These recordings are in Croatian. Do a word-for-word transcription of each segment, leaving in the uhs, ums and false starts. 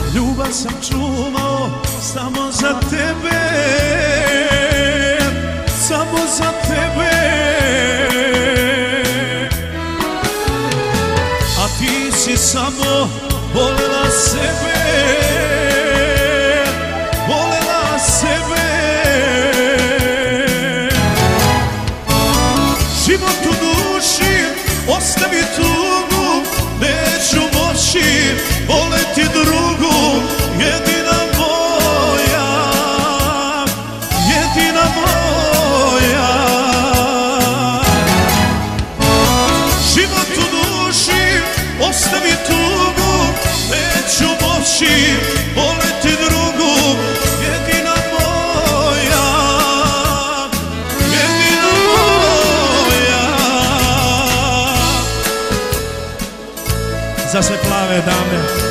Ljubav sam čuvao samo za tebe, samo za tebe. A ti si samo volela sebe, volela sebe. Život u duši ostavi tugu, neću moći voleti drugu, jedina moja, jedina moja. Život u duši ostavi tugu, neću moći voleti drugu, jedina moja, jedina moja. Za sve plave dame.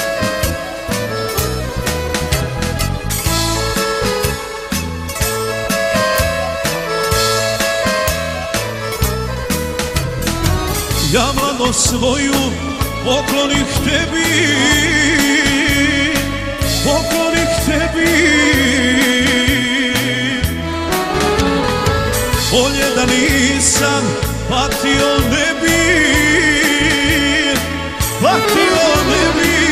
Ja mladost svoju poklonih tebi, poklonih tebi. Bolje da nisam patio ne bi, patio ne bi.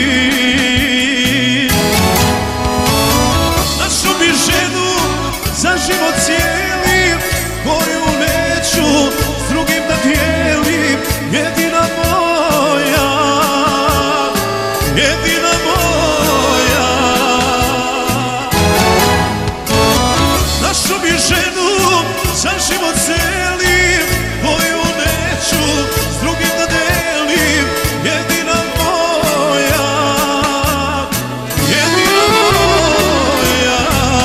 Našao bi ženu za život cijeli, koju neću s drugim da dijelim, jedina moja, jedina moja. Našao bi ženu za život cijeli, koju neću s drugim da dijelim, jedina moja, jedina moja.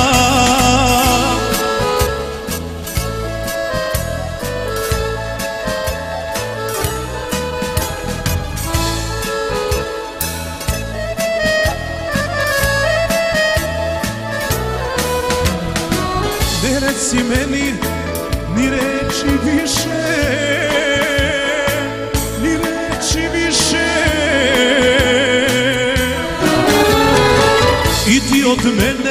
Ne reci meni ni reći više, ni reći više. I ti od mene